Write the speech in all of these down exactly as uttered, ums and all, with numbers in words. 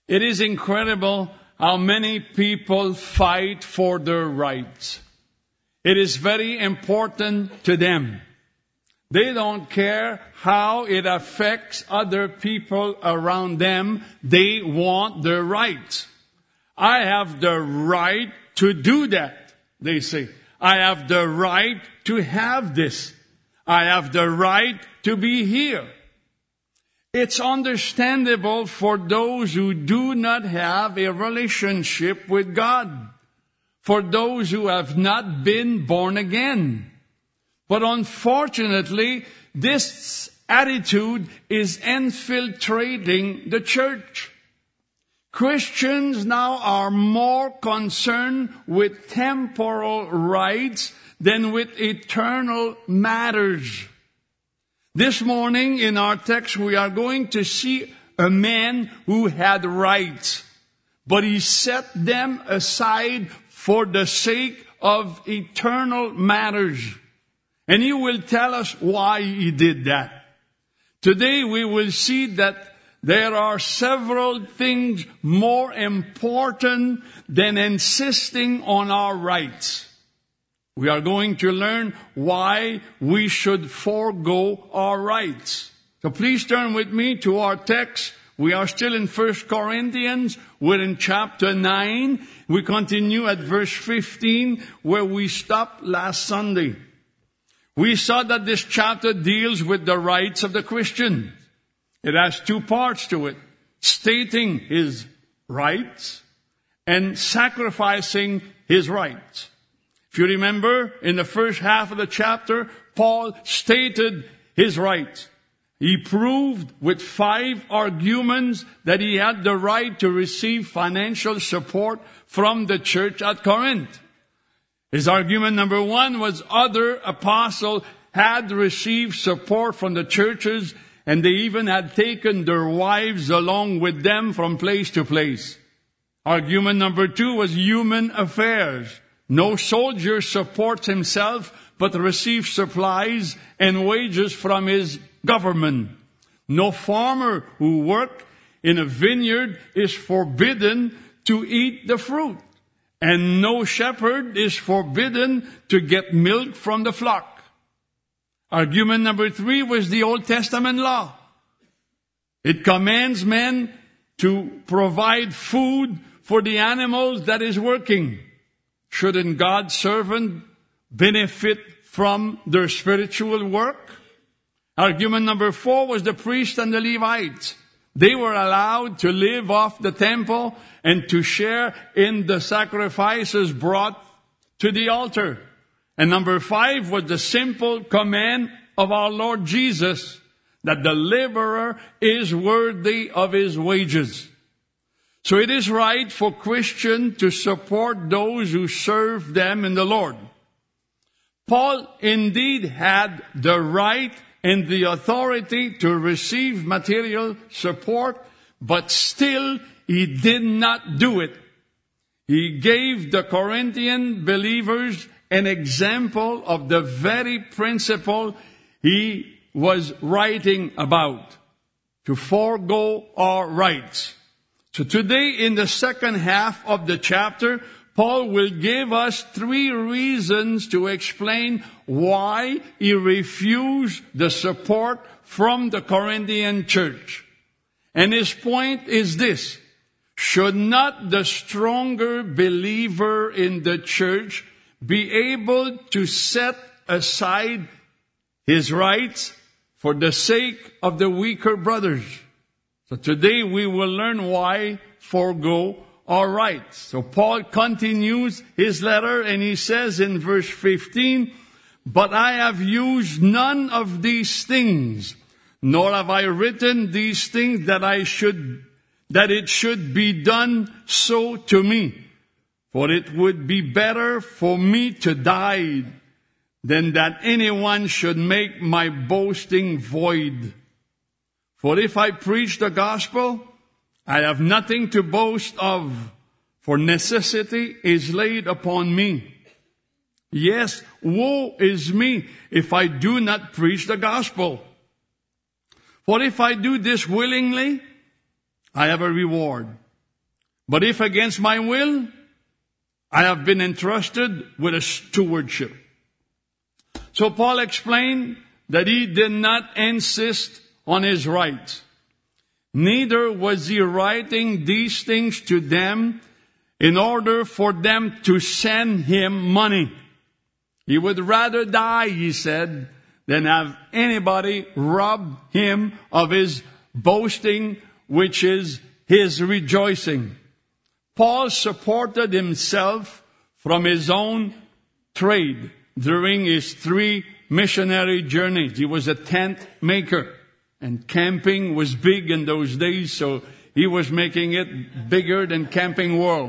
It is incredible how many people fight for their rights. It is very important to them. They don't care how it affects other people around them. They want their rights. I have the right to do that, they say. I have the right to have this. I have the right to be here. It's understandable for those who do not have a relationship with God, for those who have not been born again. But unfortunately, this attitude is infiltrating the church. Christians now are more concerned with temporal rights than with eternal matters. This morning in our text, we are going to see a man who had rights, but he set them aside for the sake of eternal matters. And he will tell us why he did that. Today we will see that there are several things more important than insisting on our rights. We are going to learn why we should forego our rights. So please turn with me to our text. We are still in First Corinthians. We're in chapter nine. We continue at verse fifteen, where we stopped last Sunday. We saw that this chapter deals with the rights of the Christian. It has two parts to it: stating his rights and sacrificing his rights. If you remember, in the first half of the chapter, Paul stated his rights. He proved with five arguments that he had the right to receive financial support from the church at Corinth. His argument number one was other apostles had received support from the churches, and they even had taken their wives along with them from place to place. Argument number two was human affairs. No soldier supports himself, but receives supplies and wages from his government. No farmer who works in a vineyard is forbidden to eat the fruit. And no shepherd is forbidden to get milk from the flock. Argument number three was the Old Testament law. It commands men to provide food for the animals that is working. Shouldn't God's servant benefit from their spiritual work? Argument number four was the priests and the Levites. They were allowed to live off the temple and to share in the sacrifices brought to the altar. And number five was the simple command of our Lord Jesus that the laborer is worthy of his wages. So it is right for Christians to support those who serve them in the Lord. Paul indeed had the right and the authority to receive material support, but still he did not do it. He gave the Corinthian believers an example of the very principle he was writing about, to forego our rights. So today, in the second half of the chapter, Paul will give us three reasons to explain why he refused the support from the Corinthian church. And his point is this: should not the stronger believer in the church be able to set aside his rights for the sake of the weaker brothers? So today we will learn why forego our rights. So Paul continues his letter and he says in verse fifteen, "But I have used none of these things, nor have I written these things that I should, that it should be done so to me. For it would be better for me to die than that anyone should make my boasting void. For if I preach the gospel, I have nothing to boast of, for necessity is laid upon me. Yes, woe is me if I do not preach the gospel. For if I do this willingly, I have a reward. But if against my will, I have been entrusted with a stewardship. So Paul explained that he did not insist on his rights. Neither was he writing these things to them in order for them to send him money. He would rather die, he said, than have anybody rob him of his boasting, which is his rejoicing. Paul supported himself from his own trade during his three missionary journeys. He was a tent maker, and camping was big in those days, so he was making it bigger than Camping World.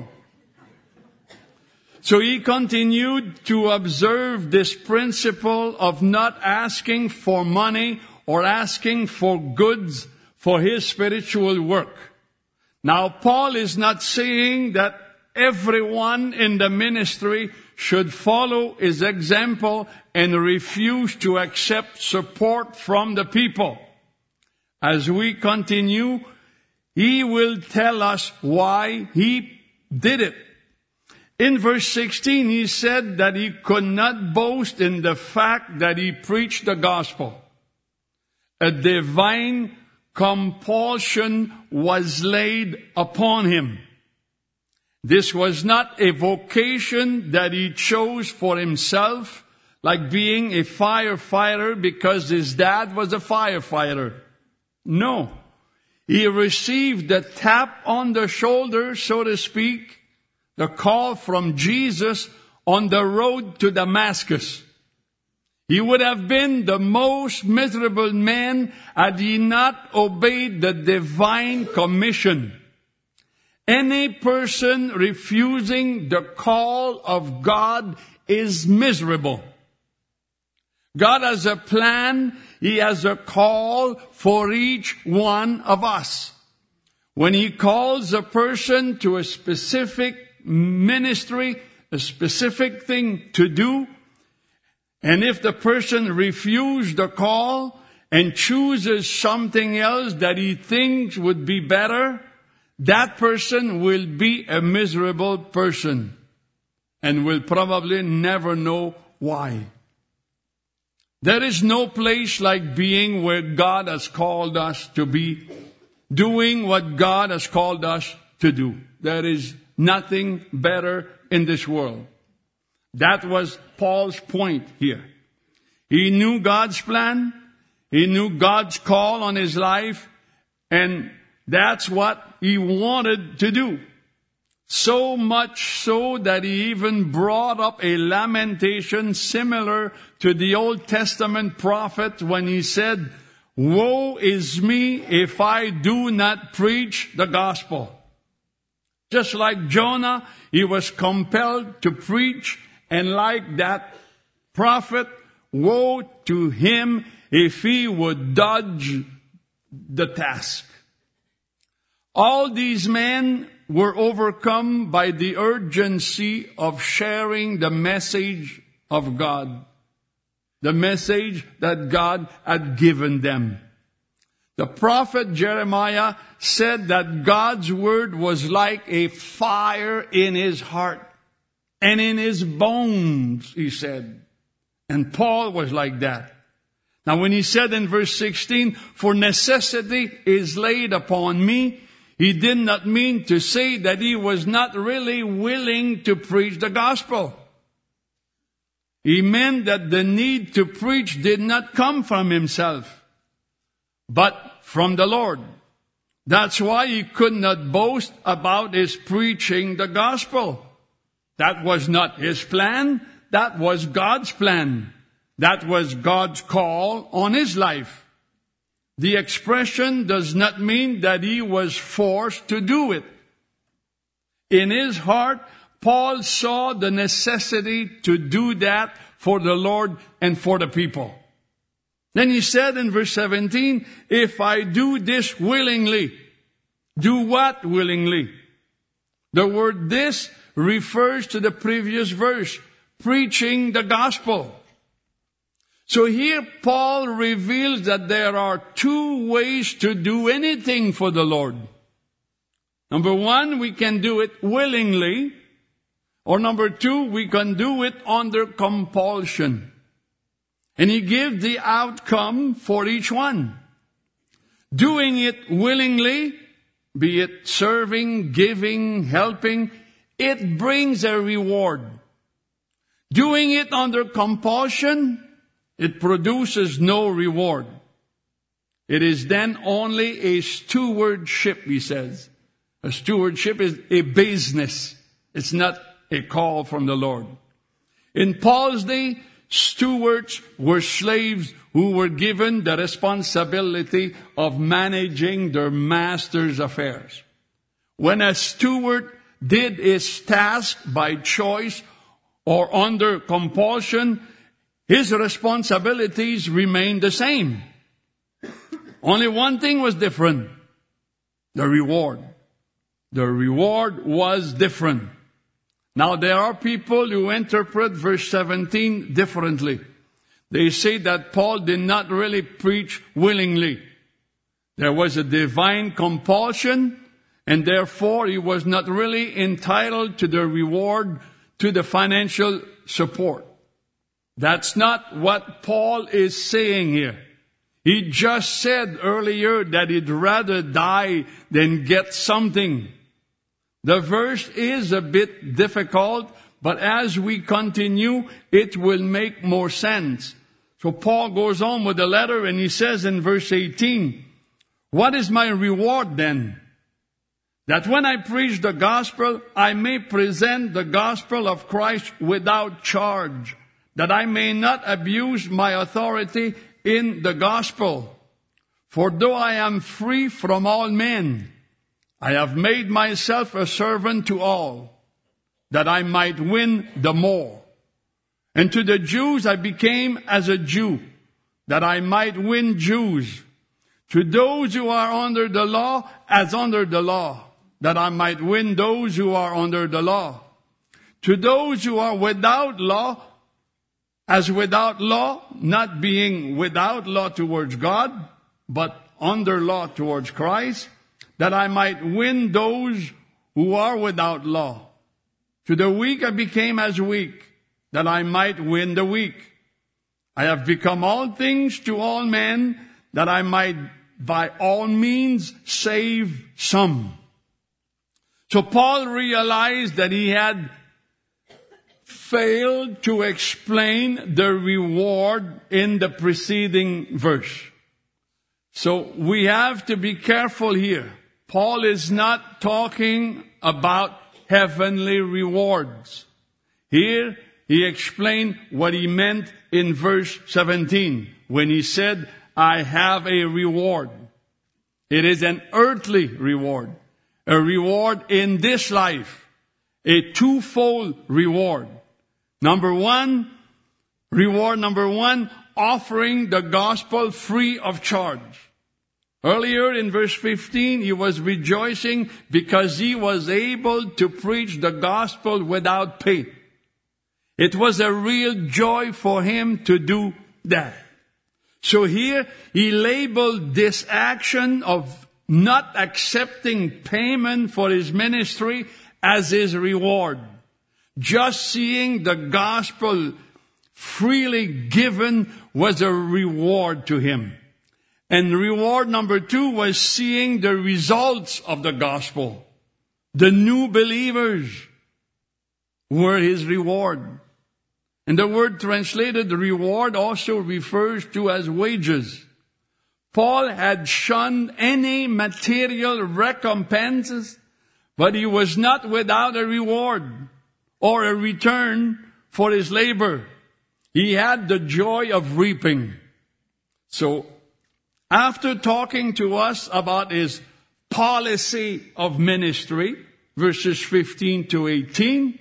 So he continued to observe this principle of not asking for money or asking for goods for his spiritual work. Now, Paul is not saying that everyone in the ministry should follow his example and refuse to accept support from the people. As we continue, he will tell us why he did it. In verse sixteen, he said that he could not boast in the fact that he preached the gospel. A divine compulsion was laid upon him. This was not a vocation that he chose for himself, like being a firefighter because his dad was a firefighter. No. He received the tap on the shoulder, so to speak, the call from Jesus on the road to Damascus. He would have been the most miserable man had he not obeyed the divine commission. Any person refusing the call of God is miserable. God has a plan. He has a call for each one of us. When he calls a person to a specific ministry, a specific thing to do, and if the person refuses the call and chooses something else that he thinks would be better, that person will be a miserable person and will probably never know why. There is no place like being where God has called us to be, doing what God has called us to do. There is nothing better in this world. That was Paul's point here. He knew God's plan. He knew God's call on his life. And that's what he wanted to do. So much so that he even brought up a lamentation similar to the Old Testament prophet when he said, "Woe is me if I do not preach the gospel." Just like Jonah, he was compelled to preach, and like that prophet, woe to him if he would dodge the task. All these men were overcome by the urgency of sharing the message of God, the message that God had given them. The prophet Jeremiah said that God's word was like a fire in his heart and in his bones, he said. And Paul was like that. Now when he said in verse sixteen, "For necessity is laid upon me," he did not mean to say that he was not really willing to preach the gospel. He meant that the need to preach did not come from himself, but from the Lord. That's why he could not boast about his preaching the gospel. That was not his plan. That was God's plan. That was God's call on his life. The expression does not mean that he was forced to do it. In his heart, Paul saw the necessity to do that for the Lord and for the people. Then he said in verse seventeen, "If I do this willingly," do what willingly? The word "this" refers to the previous verse, preaching the gospel. So here Paul reveals that there are two ways to do anything for the Lord. Number one, we can do it willingly. Or number two, we can do it under compulsion. And he gives the outcome for each one. Doing it willingly, be it serving, giving, helping, it brings a reward. Doing it under compulsion, it produces no reward. It is then only a stewardship, he says. A stewardship is a business. It's not a call from the Lord. In Paul's day, stewards were slaves who were given the responsibility of managing their master's affairs. When a steward did his task by choice or under compulsion, his responsibilities remained the same. Only one thing was different: the reward. The reward was different. Now, there are people who interpret verse seventeen differently. They say that Paul did not really preach willingly. There was a divine compulsion, and therefore he was not really entitled to the reward, to the financial support. That's not what Paul is saying here. He just said earlier that he'd rather die than get something. The verse is a bit difficult, but as we continue, it will make more sense. So Paul goes on with the letter and he says in verse eighteen, "What is my reward then? That when I preach the gospel, I may present the gospel of Christ without charge, that I may not abuse my authority in the gospel. For though I am free from all men, I have made myself a servant to all, that I might win the more. And to the Jews I became as a Jew, that I might win Jews. To those who are under the law, as under the law, that I might win those who are under the law. To those who are without law, as without law, not being without law towards God, but under law towards Christ, that I might win those who are without law. To the weak I became as weak, that I might win the weak. I have become all things to all men, that I might by all means save some." So Paul realized that he had failed to explain the reward in the preceding verse. So we have to be careful here. Paul is not talking about heavenly rewards. Here, he explained what he meant in verse seventeen, when he said, "I have a reward." It is an earthly reward, a reward in this life, a twofold reward. Number one, reward number one, offering the gospel free of charge. Earlier in verse fifteen, he was rejoicing because he was able to preach the gospel without pay. It was a real joy for him to do that. So here, he labeled this action of not accepting payment for his ministry as his reward. Just seeing the gospel freely given was a reward to him. And reward number two was seeing the results of the gospel. The new believers were his reward. And the word translated reward also refers to as wages. Paul had shunned any material recompenses, but he was not without a reward or a return for his labor. He had the joy of reaping. So, after talking to us about his policy of ministry, verses fifteen to eighteen,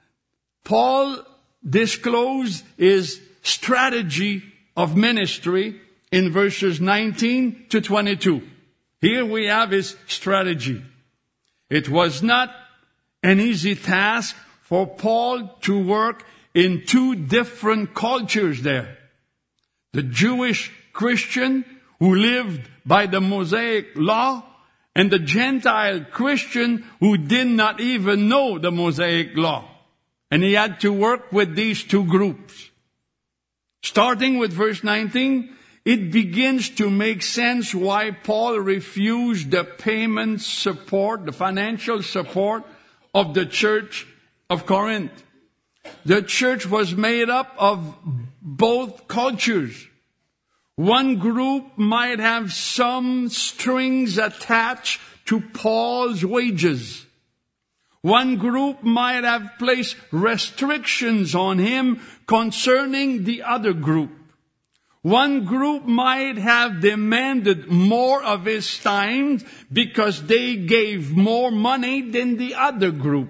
Paul disclosed his strategy of ministry in verses nineteen to twenty-two. Here we have his strategy. It was not an easy task for Paul to work in two different cultures there. The Jewish Christian who lived by the Mosaic law, and the Gentile Christian who did not even know the Mosaic law. And he had to work with these two groups. Starting with verse nineteen, it begins to make sense why Paul refused the payment support, the financial support of the church of Corinth. The church was made up of both cultures. One group might have some strings attached to Paul's wages. One group might have placed restrictions on him concerning the other group. One group might have demanded more of his time because they gave more money than the other group.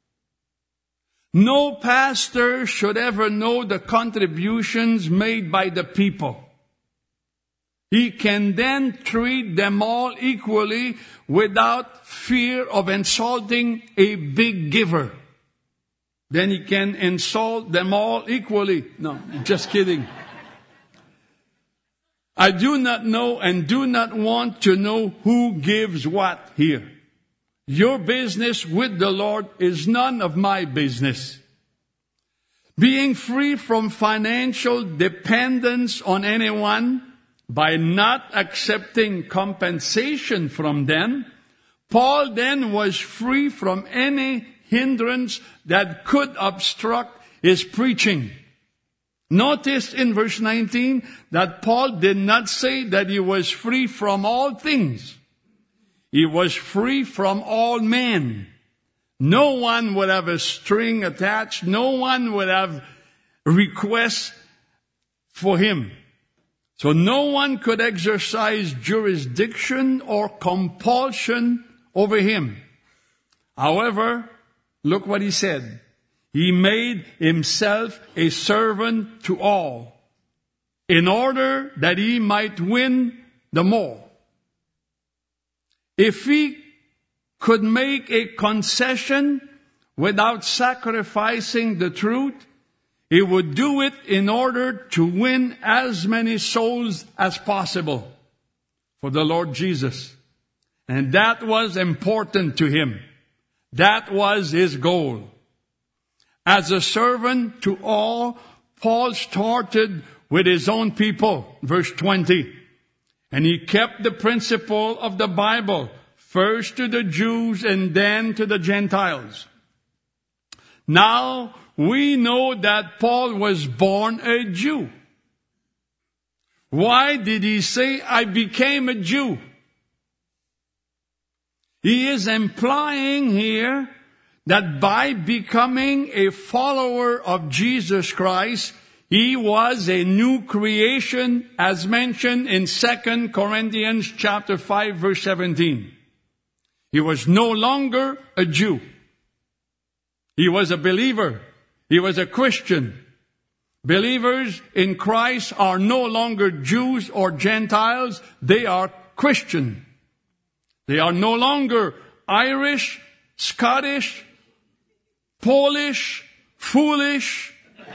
No pastor should ever know the contributions made by the people. He can then treat them all equally without fear of insulting a big giver. Then he can insult them all equally. No, just kidding. I do not know and do not want to know who gives what here. Your business with the Lord is none of my business. Being free from financial dependence on anyone by not accepting compensation from them, Paul then was free from any hindrance that could obstruct his preaching. Notice in verse nineteen that Paul did not say that he was free from all things. He was free from all men. No one would have a string attached. No one would have requests for him. So no one could exercise jurisdiction or compulsion over him. However, look what he said. He made himself a servant to all in order that he might win the more. If he could make a concession without sacrificing the truth, he would do it in order to win as many souls as possible for the Lord Jesus. And that was important to him. That was his goal. As a servant to all, Paul started with his own people, verse twenty. And he kept the principle of the Bible, first to the Jews and then to the Gentiles. Now, we know that Paul was born a Jew. Why did he say, I became a Jew? He is implying here that by becoming a follower of Jesus Christ, he was a new creation, as mentioned in Second Corinthians chapter five, verse seventeen. He was no longer a Jew. He was a believer. He was a Christian. Believers in Christ are no longer Jews or Gentiles. They are Christian. They are no longer Irish, Scottish, Polish, foolish,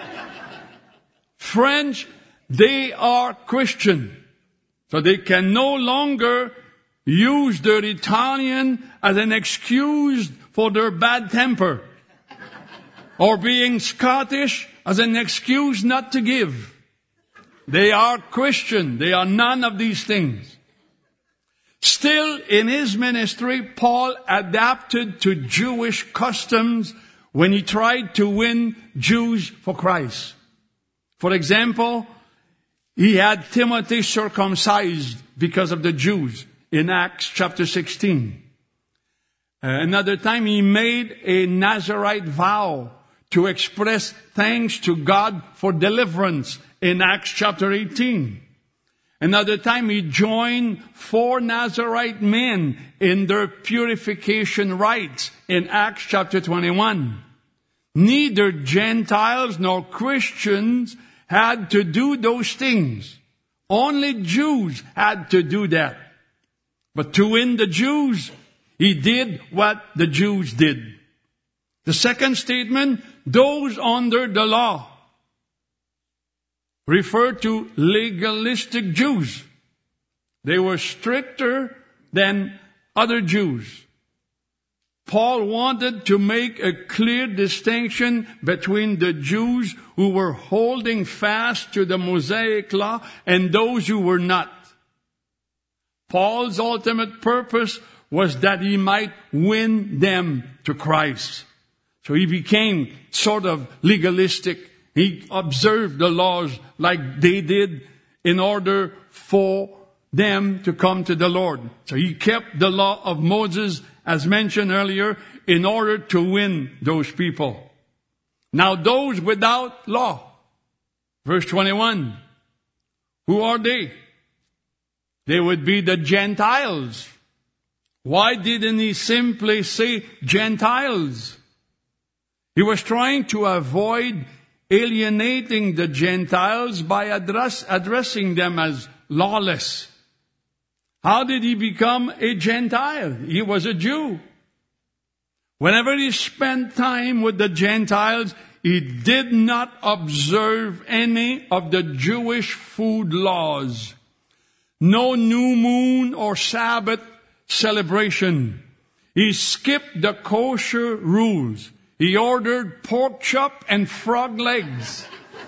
French. They are Christian. So they can no longer use their Italian as an excuse for their bad temper, or being Scottish as an excuse not to give. They are Christian. They are none of these things. Still, in his ministry, Paul adapted to Jewish customs when he tried to win Jews for Christ. For example, he had Timothy circumcised because of the Jews in Acts chapter sixteen. Another time he made a Nazirite vow to express thanks to God for deliverance in Acts chapter eighteen. Another time he joined four Nazirite men in their purification rites in Acts chapter twenty-one. Neither Gentiles nor Christians had to do those things. Only Jews had to do that. But to win the Jews, he did what the Jews did. The second statement, those under the law, refer to legalistic Jews. They were stricter than other Jews. Paul wanted to make a clear distinction between the Jews who were holding fast to the Mosaic law and those who were not. Paul's ultimate purpose was that he might win them to Christ. So he became sort of legalistic. He observed the laws like they did in order for them to come to the Lord. So he kept the law of Moses, as mentioned earlier, in order to win those people. Now those without law, verse twenty-one, who are they? They would be the Gentiles. Why didn't he simply say Gentiles? He was trying to avoid alienating the Gentiles by address, addressing them as lawless. How did he become a Gentile? He was a Jew. Whenever he spent time with the Gentiles, he did not observe any of the Jewish food laws. No new moon or Sabbath celebration. He skipped the kosher rules. He ordered pork chop and frog legs.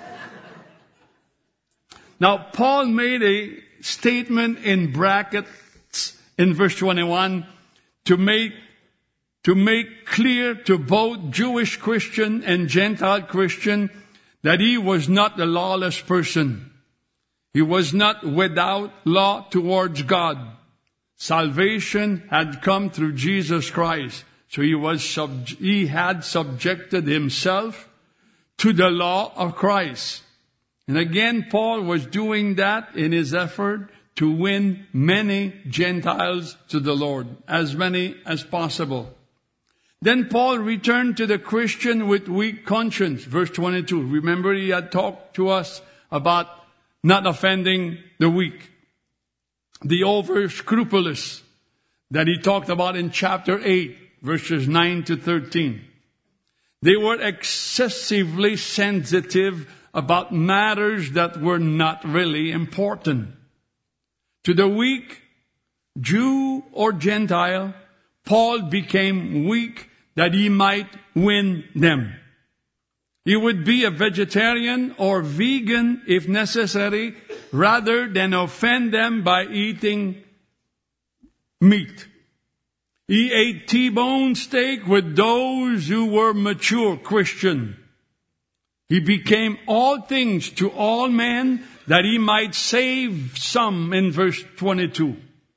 Now, Paul made a statement in brackets in verse twenty-one to make to make clear to both Jewish Christian and Gentile Christian that he was not a lawless person. He was not without law towards God. Salvation had come through Jesus Christ. So he was sub- he had subjected himself to the law of Christ. And again, Paul was doing that in his effort to win many Gentiles to the Lord, as many as possible. Then Paul returned to the Christian with weak conscience, verse twenty-two. Remember, he had talked to us about not offending the weak, the over-scrupulous, that he talked about in chapter eight, verses nine to thirteen. They were excessively sensitive about matters that were not really important. To the weak, Jew or Gentile, Paul became weak that he might win them. He would be a vegetarian or vegan if necessary, rather than offend them by eating meat. He ate T-bone steak with those who were mature Christian. He became all things to all men that he might save some in verse twenty-two.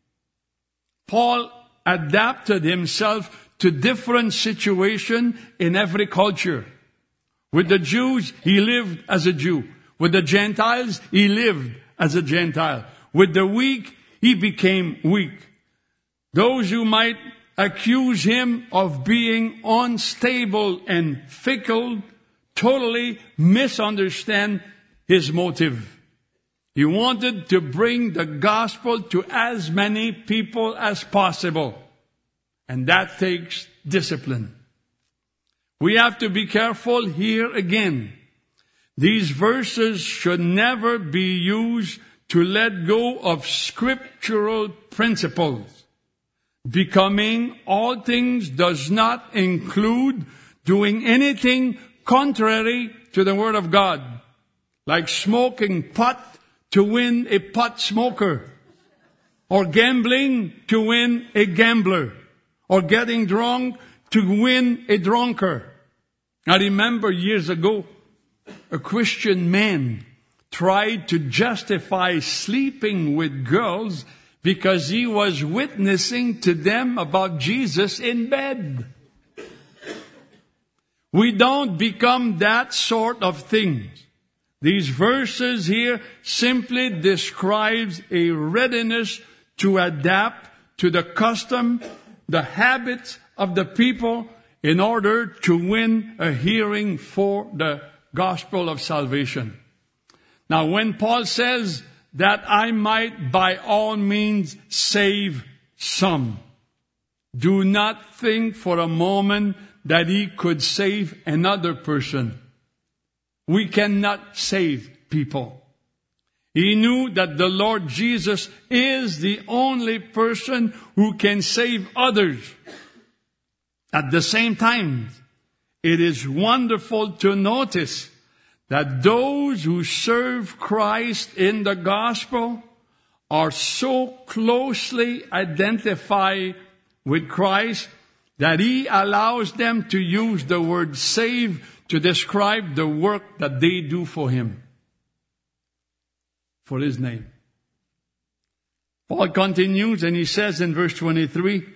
Paul adapted himself to different situations in every culture. With the Jews, he lived as a Jew. With the Gentiles, he lived as a Gentile. With the weak, he became weak. Those who might accuse him of being unstable and fickle totally misunderstand his motive. He wanted to bring the gospel to as many people as possible. And that takes discipline. We have to be careful here again. These verses should never be used to let go of scriptural principles. Becoming all things does not include doing anything contrary to the Word of God, like smoking pot to win a pot smoker, or gambling to win a gambler, or getting drunk to win a drunkard. I remember years ago, a Christian man tried to justify sleeping with girls because he was witnessing to them about Jesus in bed. We don't become that sort of things. These verses here simply describes a readiness to adapt to the custom, the habits of the people in order to win a hearing for the gospel of salvation. Now, when Paul says that I might by all means save some, do not think for a moment that he could save another person. We cannot save people. He knew that the Lord Jesus is the only person who can save others. At the same time, it is wonderful to notice that those who serve Christ in the gospel are so closely identified with Christ that He allows them to use the word save to describe the work that they do for Him, for His name. Paul continues and he says in verse twenty-three,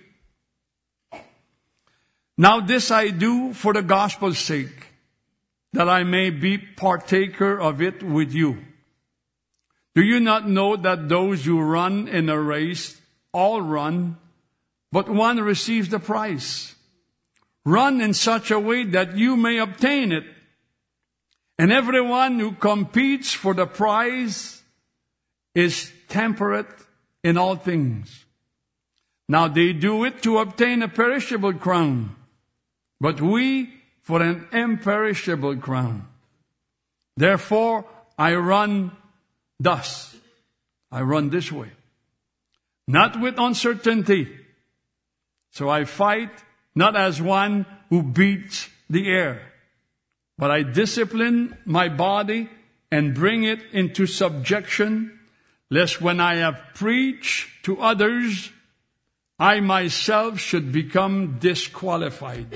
"Now this I do for the gospel's sake, that I may be partaker of it with you. Do you not know that those who run in a race all run, but one receives the prize? Run in such a way that you may obtain it. And everyone who competes for the prize is temperate in all things. Now they do it to obtain a perishable crown, but we for an imperishable crown. Therefore I run thus." I run this way, "not with uncertainty. So I fight not as one who beats the air, but I discipline my body and bring it into subjection, lest when I have preached to others, I myself should become disqualified."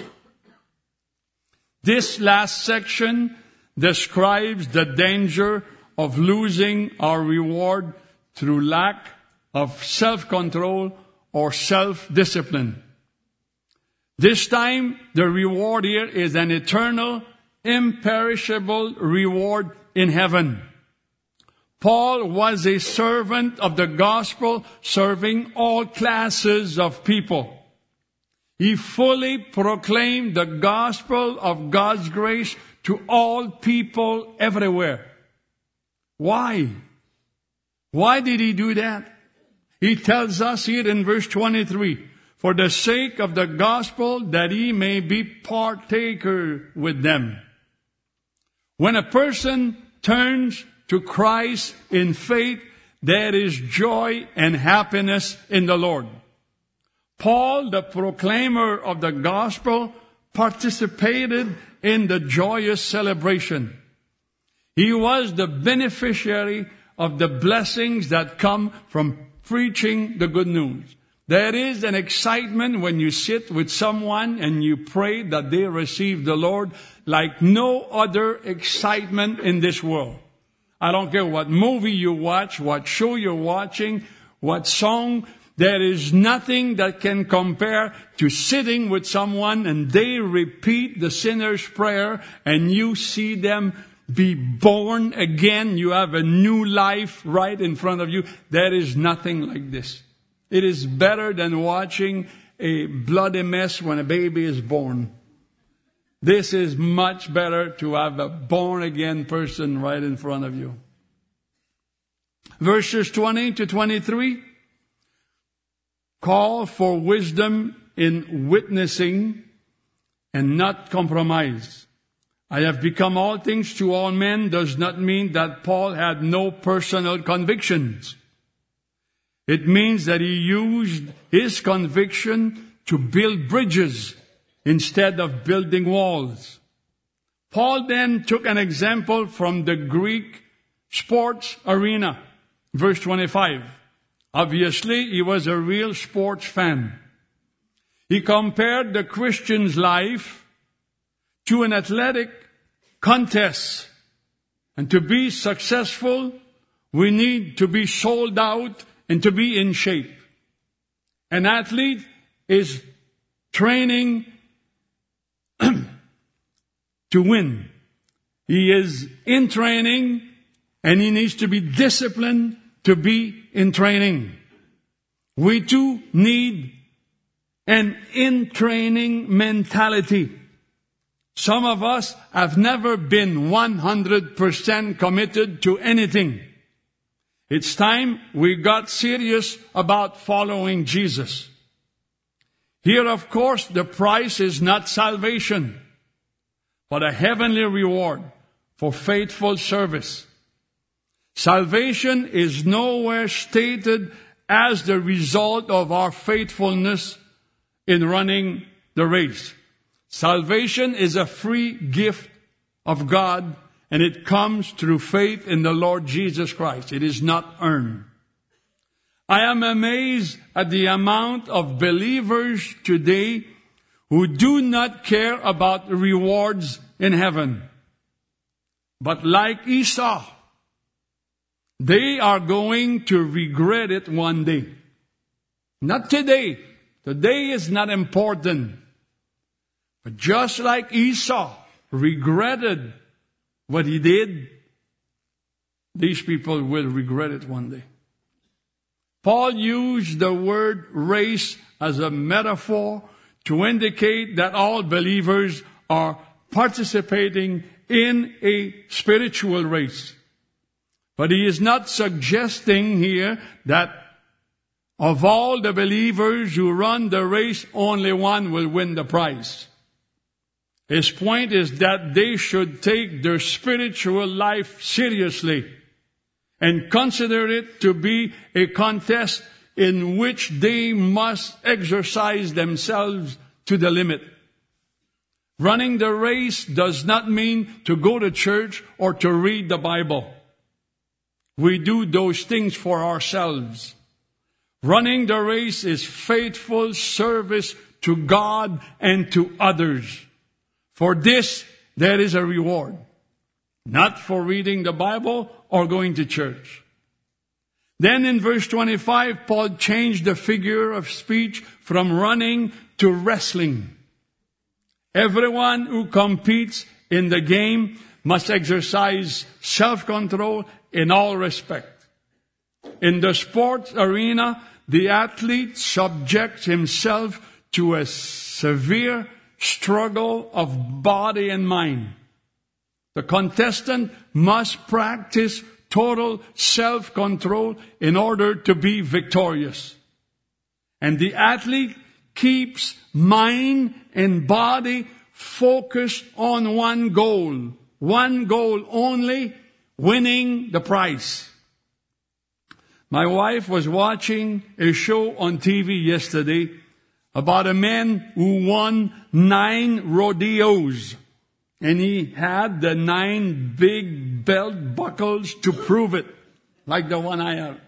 This last section describes the danger of losing our reward through lack of self-control or self-discipline. This time, the reward here is an eternal, imperishable reward in heaven. Paul was a servant of the gospel, serving all classes of people. He fully proclaimed the gospel of God's grace to all people everywhere. Why? Why did he do that? He tells us here in verse twenty-three, "For the sake of the gospel, that he may be partaker with them." When a person turns to Christ in faith, there is joy and happiness in the Lord. Paul, the proclaimer of the gospel, participated in the joyous celebration. He was the beneficiary of the blessings that come from preaching the good news. There is an excitement when you sit with someone and you pray that they receive the Lord like no other excitement in this world. I don't care what movie you watch, what show you're watching, what song. There is nothing that can compare to sitting with someone and they repeat the sinner's prayer and you see them be born again. You have a new life right in front of you. There is nothing like this. It is better than watching a bloody mess when a baby is born. This is much better to have a born again person right in front of you. Verses twenty to twenty-three call for wisdom in witnessing and not compromise. "I have become all things to all men" does not mean that Paul had no personal convictions. It means that he used his conviction to build bridges instead of building walls. Paul then took an example from the Greek sports arena. Verse twenty-five. Obviously, he was a real sports fan. He compared the Christian's life to an athletic contest. And to be successful, we need to be sold out and to be in shape. An athlete is training to win. He is in training and he needs to be disciplined to be in training. We too need an in-training mentality. Some of us have never been one hundred percent committed to anything. It's time we got serious about following Jesus. Here, of course, the price is not salvation, but a heavenly reward for faithful service. Salvation is nowhere stated as the result of our faithfulness in running the race. Salvation is a free gift of God, and it comes through faith in the Lord Jesus Christ. It is not earned. I am amazed at the amount of believers today who do not care about rewards in heaven. But like Esau, they are going to regret it one day. Not today. Today is not important. But just like Esau regretted what he did, these people will regret it one day. Paul used the word race as a metaphor to indicate that all believers are participating in a spiritual race. But he is not suggesting here that of all the believers who run the race, only one will win the prize. His point is that they should take their spiritual life seriously and consider it to be a contest in which they must exercise themselves to the limit. Running the race does not mean to go to church or to read the Bible. We do those things for ourselves. Running the race is faithful service to God and to others. For this, there is a reward. Not for reading the Bible or going to church. Then in verse twenty-five, Paul changed the figure of speech from running to wrestling. Everyone who competes in the game must exercise self-control in all respect. In the sports arena, the athlete subjects himself to a severe struggle of body and mind. The contestant must practice total self-control in order to be victorious. And the athlete keeps mind and body focused on one goal. One goal only, winning the prize. My wife was watching a show on T V yesterday about a man who won nine rodeos. And he had the nine big belt buckles to prove it, like the one I have.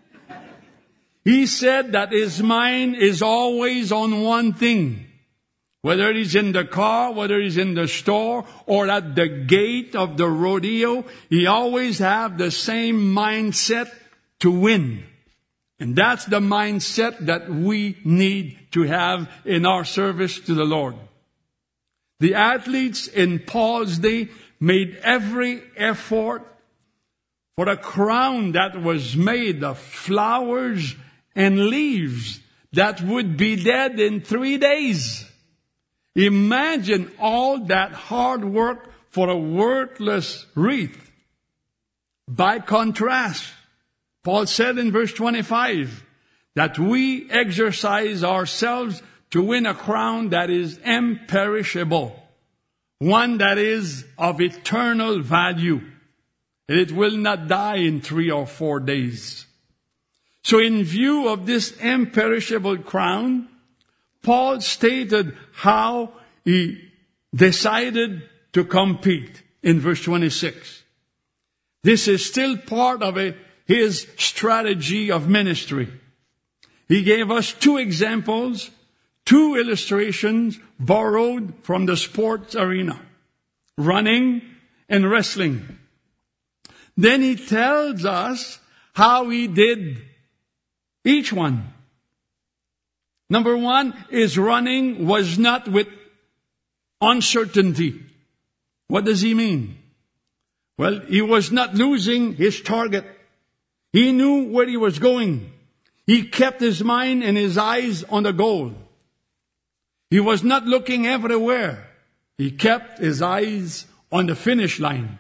He said that his mind is always on one thing. Whether he's in the car, whether he's in the store, or at the gate of the rodeo, he always have the same mindset to win. And that's the mindset that we need to have in our service to the Lord. The athletes in Paul's day made every effort for a crown that was made of flowers and leaves that would be dead in three days. Imagine all that hard work for a worthless wreath. By contrast, Paul said in verse twenty-five that we exercise ourselves to win a crown that is imperishable, one that is of eternal value. It will not die in three or four days. So in view of this imperishable crown, Paul stated how he decided to compete in verse twenty-six. This is still part of a, his strategy of ministry. He gave us two examples, two illustrations borrowed from the sports arena, running and wrestling. Then he tells us how he did each one. Number one is running was not with uncertainty. What does he mean? Well, he was not losing his target. He knew where he was going. He kept his mind and his eyes on the goal. He was not looking everywhere. He kept his eyes on the finish line.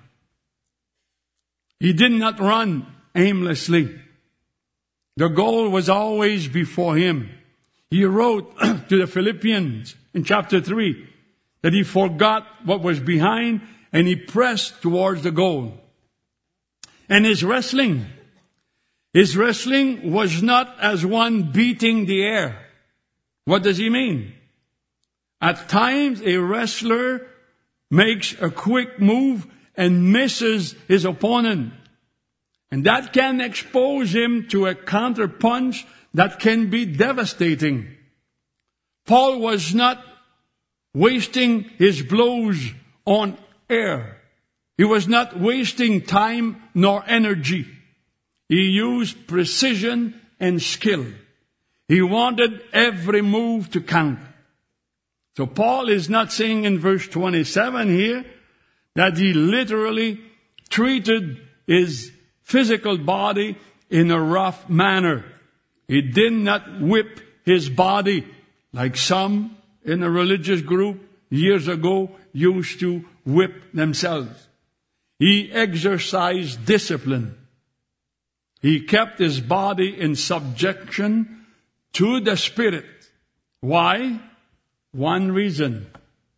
He did not run aimlessly. The goal was always before him. He wrote to the Philippians in chapter three that he forgot what was behind and he pressed towards the goal. And his wrestling, his wrestling was not as one beating the air. What does he mean? At times, a wrestler makes a quick move and misses his opponent. And that can expose him to a counter punch that can be devastating. Paul was not wasting his blows on air. He was not wasting time nor energy. He used precision and skill. He wanted every move to count. So Paul is not saying in verse twenty-seven here that he literally treated his physical body in a rough manner. He did not whip his body like some in a religious group years ago used to whip themselves. He exercised discipline. He kept his body in subjection to the Spirit. Why? One reason.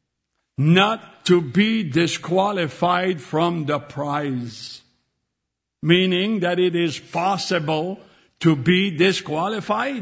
Not to be disqualified from the prize. Meaning that it is possible to be disqualified.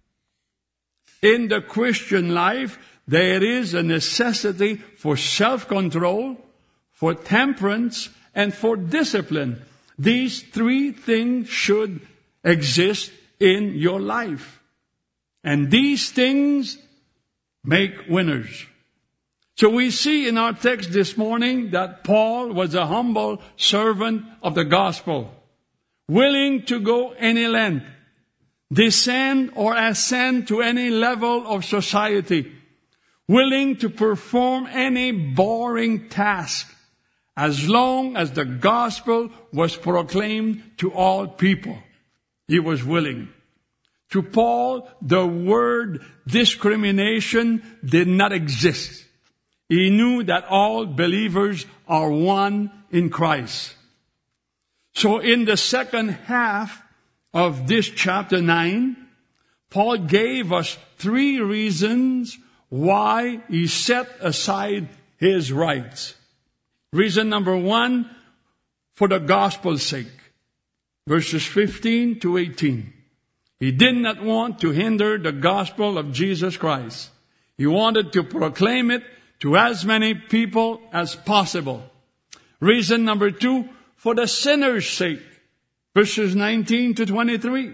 In the Christian life, there is a necessity for self-control, for temperance, and for discipline. These three things should exist in your life. And these things make winners. So we see in our text this morning that Paul was a humble servant of the gospel, willing to go any length, descend or ascend to any level of society, willing to perform any boring task, as long as the gospel was proclaimed to all people. He was willing. To Paul, the word discrimination did not exist. He knew that all believers are one in Christ. So in the second half of this chapter nine, Paul gave us three reasons why he set aside his rights. Reason number one, for the gospel's sake. Verses fifteen to eighteen. He did not want to hinder the gospel of Jesus Christ. He wanted to proclaim it to as many people as possible. Reason number two, for the sinner's sake. Verses nineteen to twenty-three.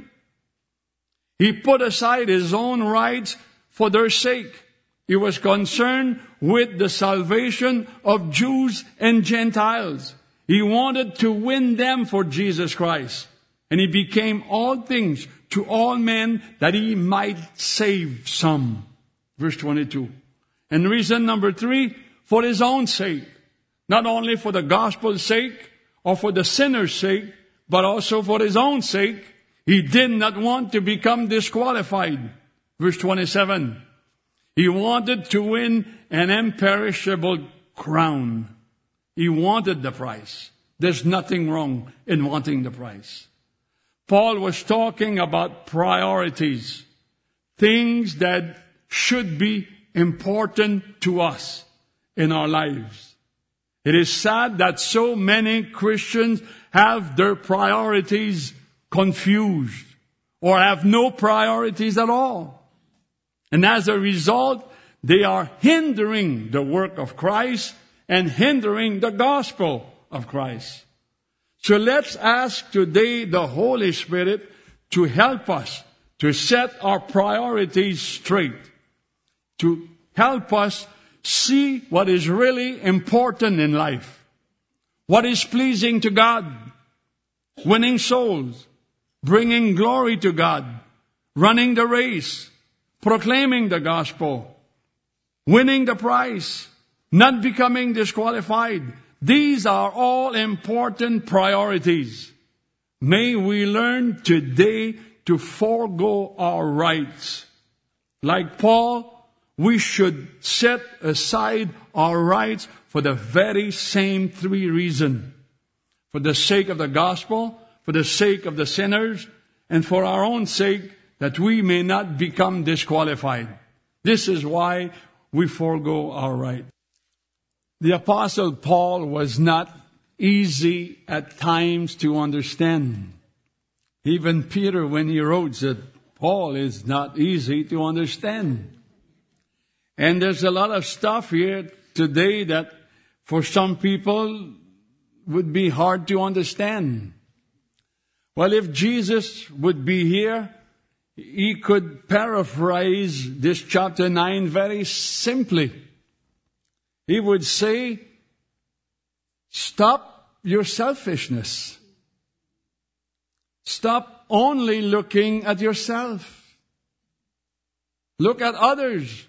He put aside his own rights for their sake. He was concerned with the salvation of Jews and Gentiles. He wanted to win them for Jesus Christ. And he became all things to all men that he might save some. Verse twenty-two. And reason number three, for his own sake. Not only for the gospel's sake or for the sinner's sake, but also for his own sake. He did not want to become disqualified. Verse twenty-seven. He wanted to win an imperishable crown. He wanted the prize. There's nothing wrong in wanting the prize. Paul was talking about priorities. Things that should be important to us in our lives. It is sad that so many Christians have their priorities confused or have no priorities at all. And as a result, they are hindering the work of Christ and hindering the gospel of Christ. So let's ask today the Holy Spirit to help us to set our priorities straight, to help us see what is really important in life, what is pleasing to God, winning souls, bringing glory to God, running the race, proclaiming the gospel, winning the prize, not becoming disqualified. These are all important priorities. May we learn today to forego our rights. Like Paul, we should set aside our rights for the very same three reasons. For the sake of the gospel, for the sake of the sinners, and for our own sake, that we may not become disqualified. This is why we forego our right. The Apostle Paul was not easy at times to understand. Even Peter, when he wrote, said, Paul is not easy to understand. And there's a lot of stuff here today that for some people would be hard to understand. Well, if Jesus would be here, he could paraphrase this chapter nine very simply. He would say, stop your selfishness. Stop only looking at yourself. Look at others.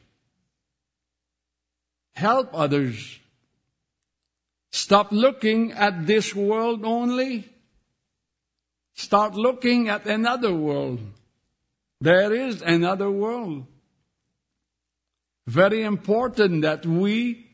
Help others. Stop looking at this world only. Start looking at another world. There is another world. Very important that we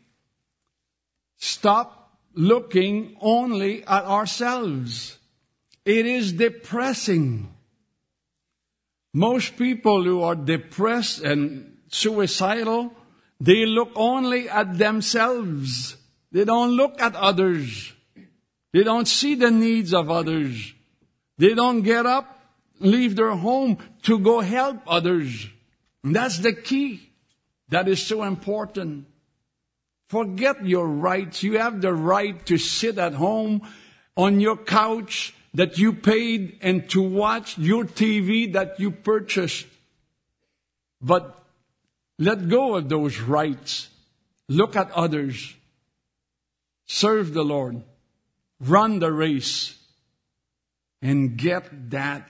stop looking only at ourselves. It is depressing. Most people who are depressed and suicidal, they look only at themselves. They don't look at others. They don't see the needs of others. They don't get up, leave their home to go help others. And that's the key. That is so important. Forget your rights. You have the right to sit at home on your couch that you paid and to watch your T V that you purchased. But let go of those rights. Look at others. Serve the Lord. Run the race. And get that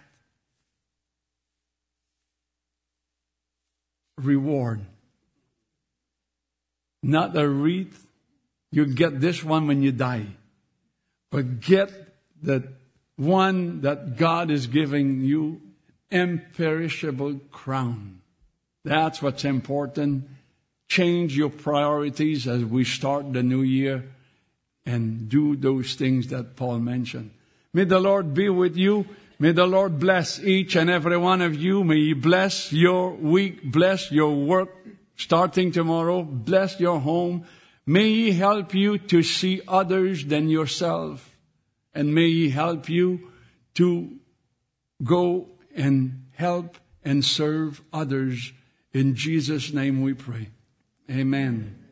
reward. Not a wreath. You get this one when you die. But get the one that God is giving you, imperishable crown. That's what's important. Change your priorities as we start the new year and do those things that Paul mentioned. May the Lord be with you. May the Lord bless each and every one of you. May He bless your week, bless your work starting tomorrow, bless your home. May He help you to see others than yourself. And may He help you to go and help and serve others. In Jesus' name we pray. Amen.